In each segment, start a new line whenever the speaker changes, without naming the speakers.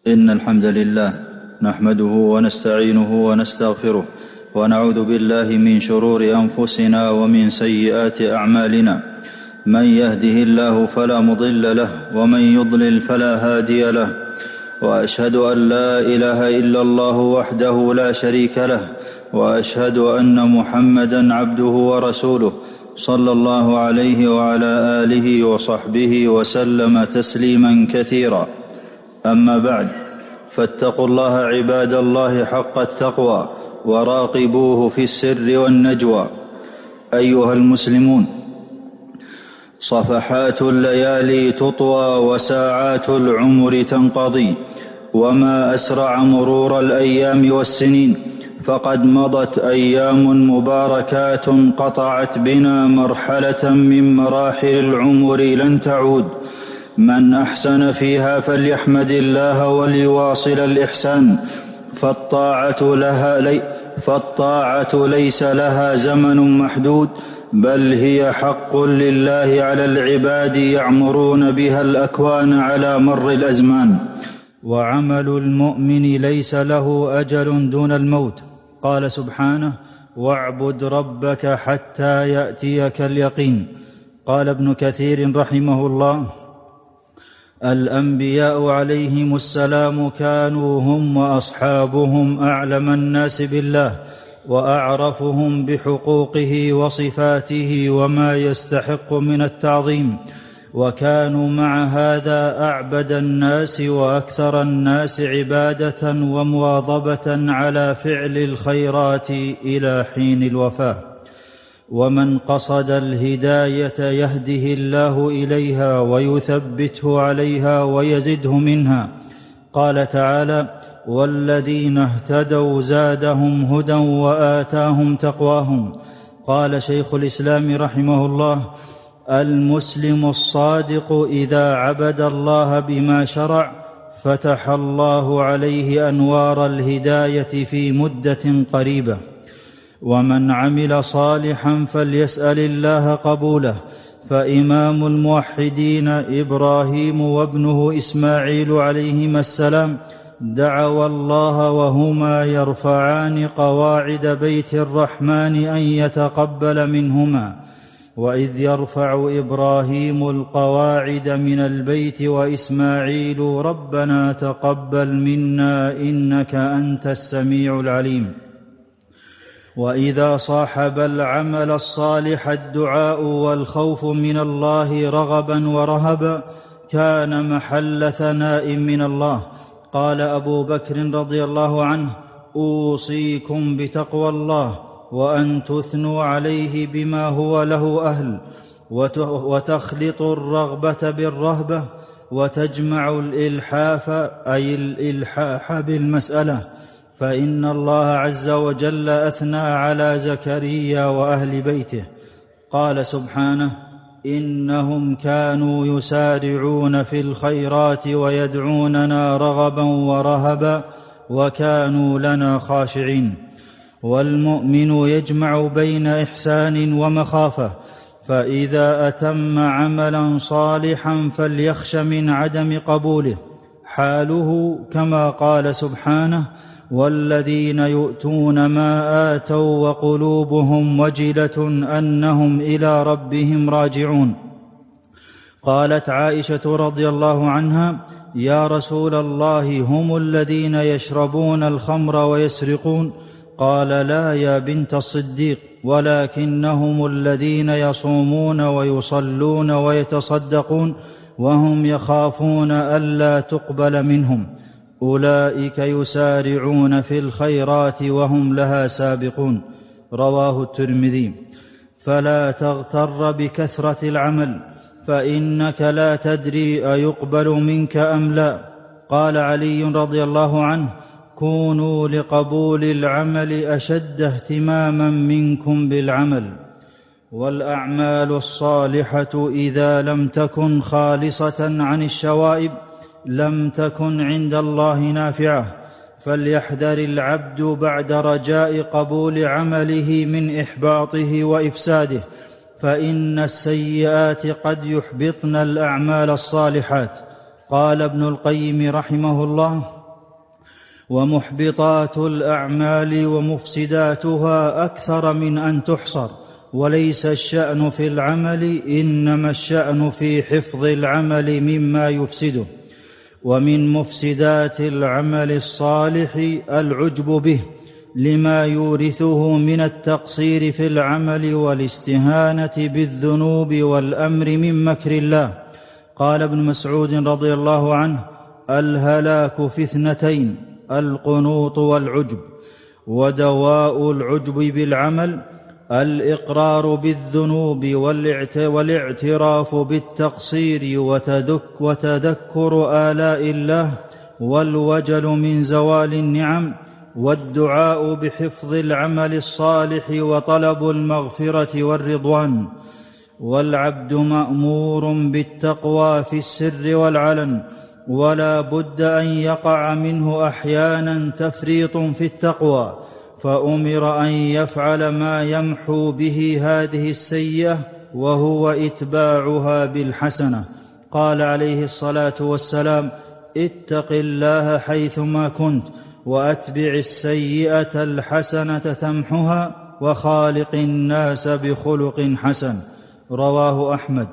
إن الحمد لله نحمده ونستعينه ونستغفره ونعوذ بالله من شرور أنفسنا ومن سيئات أعمالنا. من يهده الله فلا مضل له ومن يضلل فلا هادي له، وأشهد أن لا إله إلا الله وحده لا شريك له، وأشهد أن محمدا عبده ورسوله صلى الله عليه وعلى آله وصحبه وسلم تسليما كثيرا. أما بعد، فاتقوا الله عباد الله حق التقوى وراقبوه في السر والنجوى. أيها المسلمون، صفحات الليالي تطوى وساعات العمر تنقضي، وما أسرع مرور الأيام والسنين، فقد مضت أيام مباركات قطعت بنا مرحلة من مراحل العمر لن تعود. من أحسن فيها فليحمد الله وليواصل الإحسان، فالطاعة ليس لها زمن محدود، بل هي حق لله على العباد يعمرون بها الأكوان على مر الأزمان. وعمل المؤمن ليس له أجل دون الموت. قال سبحانه: واعبد ربك حتى يأتيك اليقين. قال ابن كثير رحمه الله: الأنبياء عليهم السلام كانوا هم وأصحابهم أعلم الناس بالله وأعرفهم بحقوقه وصفاته وما يستحق من التعظيم، وكانوا مع هذا أعبد الناس وأكثر الناس عبادة ومواظبة على فعل الخيرات إلى حين الوفاة. ومن قصد الهداية يهده الله إليها ويثبته عليها ويزده منها. قال تعالى: والذين اهتدوا زادهم هدى وآتاهم تقواهم. قال شيخ الإسلام رحمه الله: المسلم الصادق إذا عبد الله بما شرع فتح الله عليه أنوار الهداية في مدة قريبة. ومن عمل صالحا فليسأل الله قبوله. فإمام الموحدين إبراهيم وابنه إسماعيل عليهما السلام دعوا الله وهما يرفعان قواعد بيت الرحمن أن يتقبل منهما. وإذ يرفع إبراهيم القواعد من البيت وإسماعيل ربنا تقبل منا إنك أنت السميع العليم. وإذا صاحب العمل الصالح الدعاء والخوف من الله رغبا ورهبا كان محل ثناء من الله. قال أبو بكر رضي الله عنه: أوصيكم بتقوى الله وأن تثنوا عليه بما هو له أهل، وتخلط الرغبة بالرهبة، وتجمع الإلحاف أي الإلحاح بالمسألة، فإن الله عز وجل أثنى على زكريا وأهل بيته. قال سبحانه: إنهم كانوا يسارعون في الخيرات ويدعوننا رغبا ورهبا وكانوا لنا خاشعين. والمؤمن يجمع بين إحسان ومخافة، فإذا أتم عملا صالحا فليخش من عدم قبوله، حاله كما قال سبحانه: والذين يؤتون ما آتوا وقلوبهم وجلة أنهم إلى ربهم راجعون. قالت عائشة رضي الله عنها: يا رسول الله، هم الذين يشربون الخمر ويسرقون؟ قال: لا يا بنت الصديق، ولكنهم الذين يصومون ويصلون ويتصدقون وهم يخافون ألا تقبل منهم، أولئك يسارعون في الخيرات وهم لها سابقون. رواه الترمذي. فلا تغتر بكثرة العمل، فإنك لا تدري أيقبل منك أم لا. قال علي رضي الله عنه: كونوا لقبول العمل أشد اهتماما منكم بالعمل. والأعمال الصالحة إذا لم تكن خالصة عن الشوائب لم تكن عند الله نافعة، فليحذر العبد بعد رجاء قبول عمله من إحباطه وإفساده، فإن السيئات قد يحبطن الأعمال الصالحات. قال ابن القيم رحمه الله: ومحبطات الأعمال ومفسداتها أكثر من أن تحصر، وليس الشأن في العمل، إنما الشأن في حفظ العمل مما يفسده. ومن مفسدات العمل الصالح العجب به لما يورثه من التقصير في العمل والاستهانة بالذنوب والأمر من مكر الله. قال ابن مسعود رضي الله عنه: الهلاك في اثنتين: القنوط والعجب. ودواء العجب بالعمل الإقرار بالذنوب والاعتراف بالتقصير وتذكر آلاء الله والوجل من زوال النعم، والدعاء بحفظ العمل الصالح وطلب المغفرة والرضوان. والعبد مأمور بالتقوى في السر والعلن، ولا بد أن يقع منه أحيانا تفريط في التقوى، فأمر أن يفعل ما يمحو به هذه السيئة، وهو إتباعها بالحسنة. قال عليه الصلاة والسلام: اتق الله حيثما كنت، وأتبع السيئة الحسنة تمحها، وخالق الناس بخلق حسن. رواه أحمد.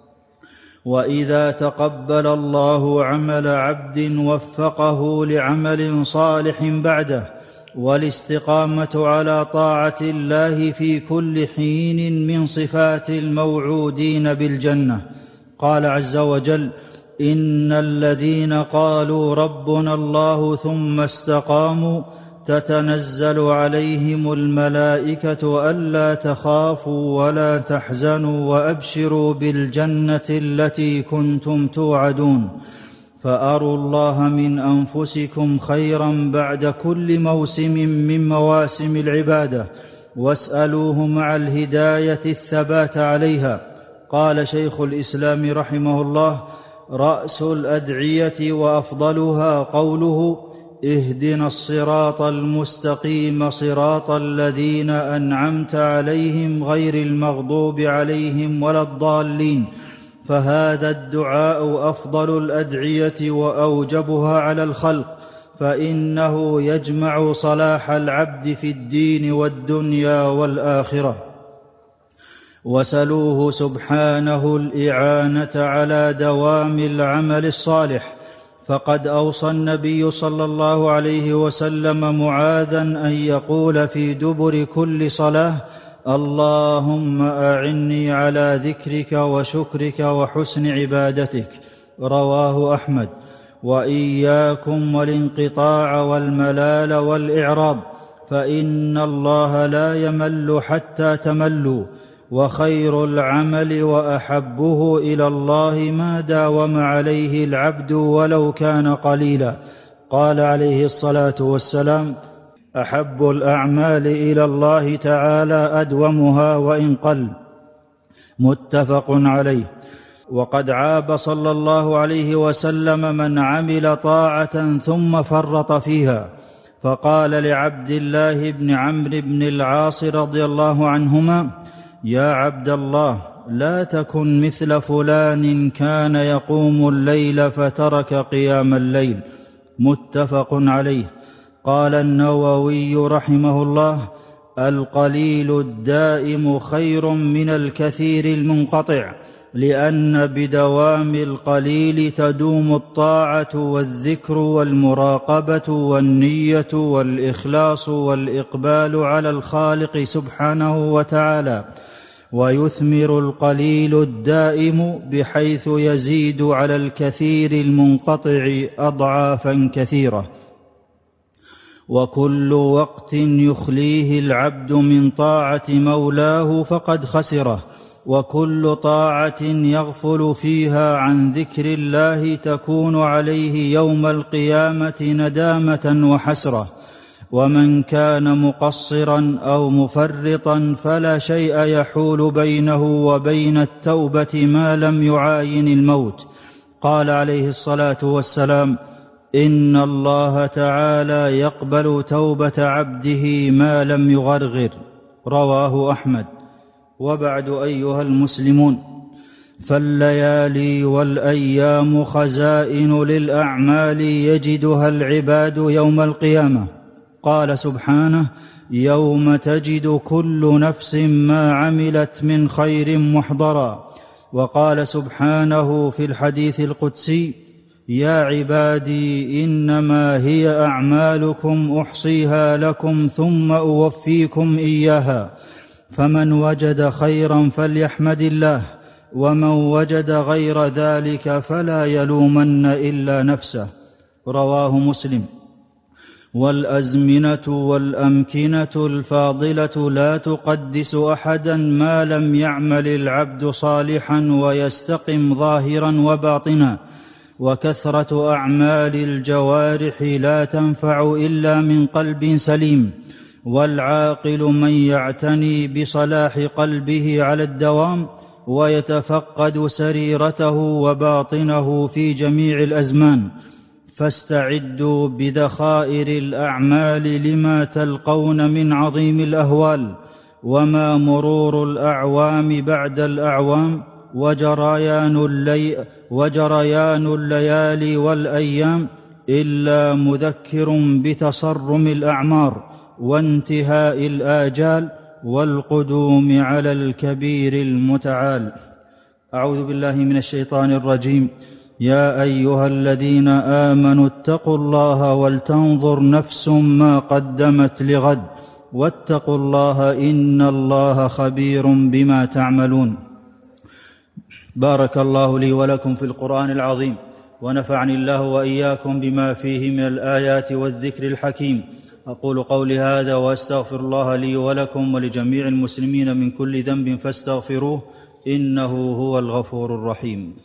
وإذا تقبل الله عمل عبد وفقه لعمل صالح بعده، والاستقامة على طاعة الله في كل حين من صفات الموعودين بالجنة. قال عز وجل: إن الذين قالوا ربنا الله ثم استقاموا تتنزل عليهم الملائكة ألا تخافوا ولا تحزنوا وأبشروا بالجنة التي كنتم توعدون. فأروا الله من أنفسكم خيرا بعد كل موسم من مواسم العبادة، واسألوه مع الهداية الثبات عليها. قال شيخ الإسلام رحمه الله: رأس الأدعية وأفضلها قوله: اهدنا الصراط المستقيم صراط الذين أنعمت عليهم غير المغضوب عليهم ولا الضالين. فهذا الدعاء أفضل الأدعية وأوجبها على الخلق، فإنه يجمع صلاح العبد في الدين والدنيا والآخرة. وسلوه سبحانه الإعانة على دوام العمل الصالح، فقد أوصى النبي صلى الله عليه وسلم معاذا أن يقول في دبر كل صلاة: اللهم أعني على ذكرك وشكرك وحسن عبادتك. رواه أحمد. وإياكم والانقطاع والملال والإعراض، فإن الله لا يمل حتى تملوا، وخير العمل وأحبه إلى الله ما داوم عليه العبد ولو كان قليلا. قال عليه الصلاة والسلام: أحب الأعمال إلى الله تعالى أدومها وإن قل. متفق عليه. وقد عاب صلى الله عليه وسلم من عمل طاعة ثم فرط فيها، فقال لعبد الله بن عمرو بن العاص رضي الله عنهما: يا عبد الله، لا تكن مثل فلان كان يقوم الليل فترك قيام الليل. متفق عليه. قال النووي رحمه الله: القليل الدائم خير من الكثير المنقطع، لأن بدوام القليل تدوم الطاعة والذكر والمراقبة والنية والإخلاص والإقبال على الخالق سبحانه وتعالى، ويثمر القليل الدائم بحيث يزيد على الكثير المنقطع أضعافا كثيرة. وكل وقت يخليه العبد من طاعة مولاه فقد خسره، وكل طاعة يغفل فيها عن ذكر الله تكون عليه يوم القيامة ندامة وحسرة. ومن كان مقصرا أو مفرطا فلا شيء يحول بينه وبين التوبة ما لم يعاين الموت. قال عليه الصلاة والسلام: إن الله تعالى يقبل توبة عبده ما لم يغرغر. رواه أحمد. وبعد، أيها المسلمون،
فالليالي والأيام خزائن للأعمال يجدها العباد يوم القيامة. قال سبحانه: يوم تجد كل نفس ما عملت من خير محضرا. وقال سبحانه في الحديث القدسي: يا عبادي إنما هي أعمالكم أحصيها لكم ثم أوفيكم إياها، فمن وجد خيرا فليحمد الله، ومن وجد غير ذلك فلا يلومن إلا نفسه. رواه مسلم. والأزمنة والأمكنة الفاضلة لا تقدس أحدا ما لم يعمل العبد صالحا ويستقم ظاهرا وباطنا، وكثرة أعمال الجوارح لا تنفع إلا من قلب سليم. والعاقل من يعتني بصلاح قلبه على الدوام ويتفقد سريرته وباطنه في جميع الأزمان. فاستعدوا بدخائر الأعمال لما تلقون من عظيم الأهوال، وما مرور الأعوام بعد الأعوام وجريان الليالي والأيام إلا مذكر بتصرم الأعمار وانتهاء الآجال والقدوم على الكبير المتعال. أعوذ بالله من الشيطان الرجيم. يا أيها الذين آمنوا اتقوا الله ولتنظر نفس ما قدمت لغد واتقوا الله إن الله خبير بما تعملون. بارك الله لي ولكم في القرآن العظيم، ونفعني الله وإياكم بما فيه من الآيات والذكر الحكيم. أقول قولي هذا وأستغفر الله لي ولكم ولجميع المسلمين من كل ذنب فاستغفروه إنه هو الغفور الرحيم.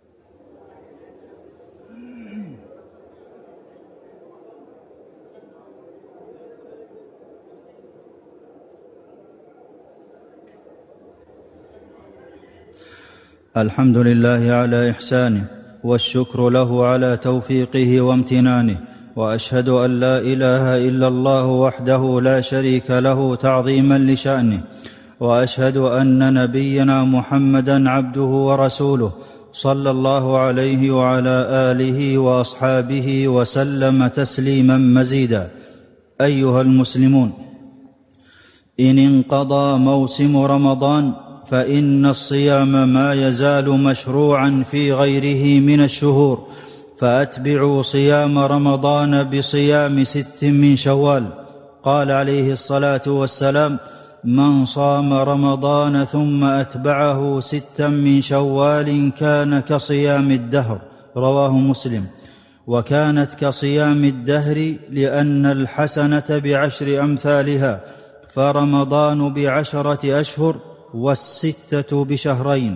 الحمد لله على إحسانه، والشكر له على توفيقه وامتنانه، وأشهد أن لا إله إلا الله وحده لا شريك له تعظيما لشأنه، وأشهد أن نبينا محمدا عبده ورسوله صلى الله عليه وعلى آله وأصحابه وسلم تسليما مزيدا. أيها المسلمون، إن انقضى موسم رمضان فإن الصيام ما يزال مشروعا في غيره من الشهور، فأتبعوا صيام رمضان بصيام 6 من شوال. قال عليه الصلاة والسلام: من صام رمضان ثم أتبعه 6 من شوال كان كصيام الدهر. رواه مسلم. وكانت كصيام الدهر لأن الحسنة ب10 أمثالها، فرمضان ب10 أشهر والستة بشهرين.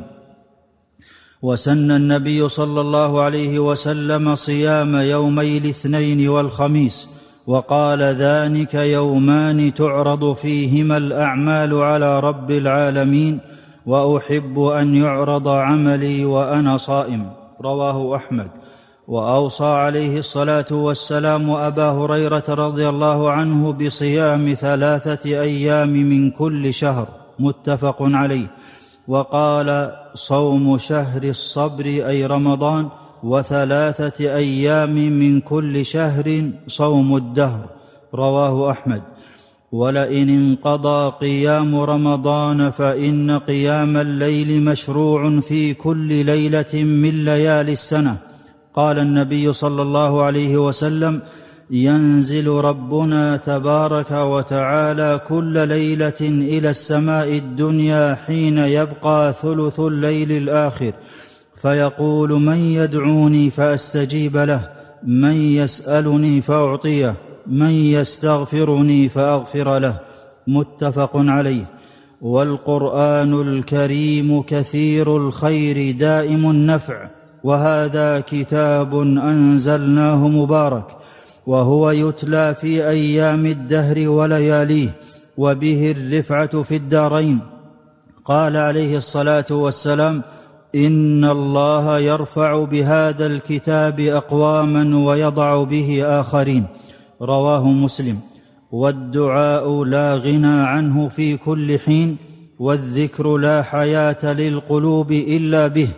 وسن النبي صلى الله عليه وسلم صيام يومي الاثنين والخميس، وقال: ذلك يومان تعرض فيهما الأعمال على رب العالمين، وأحب أن يعرض عملي وأنا صائم. رواه أحمد. وأوصى عليه الصلاة والسلام أبا هريرة رضي الله عنه بصيام 3 أيام من كل شهر، متفق عليه. وقال: صوم شهر الصبر أي رمضان، و3 أيام من كل شهر صوم الدهر. رواه أحمد. ولئن انقضى قيام رمضان فإن قيام الليل مشروع في كل ليلة من ليالي السنة. قال النبي صلى الله عليه وسلم: ينزل ربنا تبارك وتعالى كل ليلة إلى السماء الدنيا حين يبقى ثلث الليل الآخر، فيقول: من يدعوني فأستجيب له، من يسألني فأعطيه، من يستغفرني فأغفر له. متفق عليه. والقرآن الكريم كثير الخير دائم النفع، وهذا كتاب أنزلناه مبارك، وهو يتلى في أيام الدهر ولياليه، وبه الرفعة في الدارين. قال عليه الصلاة والسلام: إن الله يرفع بهذا الكتاب أقواما ويضع به آخرين. رواه مسلم. والدعاء لا غنى عنه في كل حين، والذكر لا حياة للقلوب إلا به،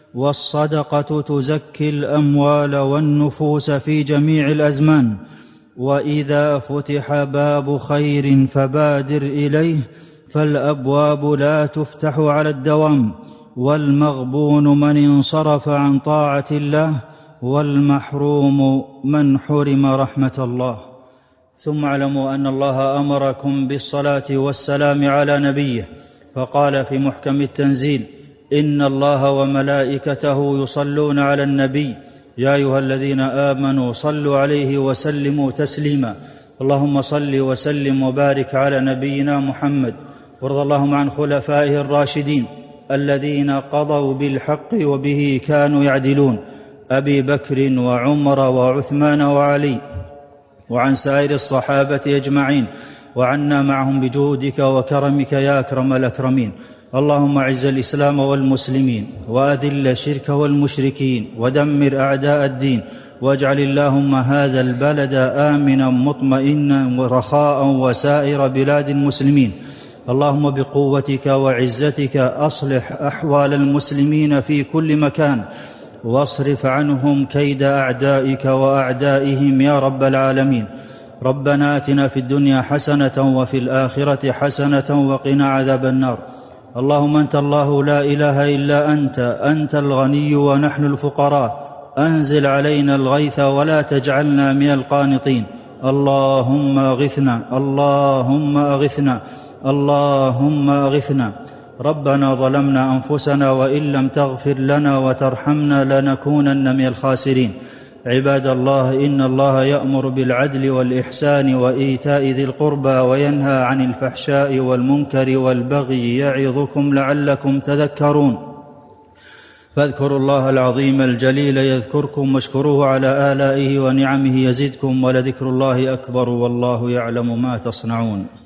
والصدقة تزكي الأموال والنفوس في جميع الأزمان. وإذا فتح باب خير فبادر إليه، فالأبواب لا تفتح على الدوام، والمغبون من انصرف عن طاعة الله، والمحروم من حرم رحمة الله. ثم اعلموا أن الله أمركم بالصلاة والسلام على نبيه، فقال في محكم التنزيل: إن الله وملائكته يصلون على النبي يا أيها الذين آمنوا صلوا عليه وسلموا تسليما. اللهم صل وسلم وبارك على نبينا محمد، وارض اللهم عن خلفائه الراشدين الذين قضوا بالحق وبه كانوا يعدلون، أبي بكر وعمر وعثمان وعلي، وعن سائر الصحابة أجمعين، وعنا معهم بجودك وكرمك يا أكرم الأكرمين. اللهم أعز الإسلام والمسلمين، وأذل الشرك والمشركين، ودمر أعداء الدين، واجعل اللهم هذا البلد آمنا مطمئنا ورخاء وسائر بلاد المسلمين. اللهم بقوتك وعزتك أصلح أحوال المسلمين في كل مكان، واصرف عنهم كيد أعدائك وأعدائهم يا رب العالمين. ربنا آتنا في الدنيا حسنة وفي الآخرة حسنة وقنا عذاب النار. اللهم أنت الله لا إله إلا أنت الغني ونحن الفقراء، أنزل علينا الغيث ولا تجعلنا من القانطين. اللهم أغثنا، اللهم أغثنا، اللهم أغثنا. ربنا ظلمنا أنفسنا وإن لم تغفر لنا وترحمنا لنكونن من الخاسرين. عباد الله، إن الله يأمر بالعدل والإحسان وإيتاء ذي القربى، وينهى عن الفحشاء والمنكر والبغي، يعظكم لعلكم تذكرون. فاذكروا الله العظيم الجليل يذكركم، واشكروه على آلائه ونعمه يزدكم، ولذكر الله أكبر، والله يعلم ما تصنعون.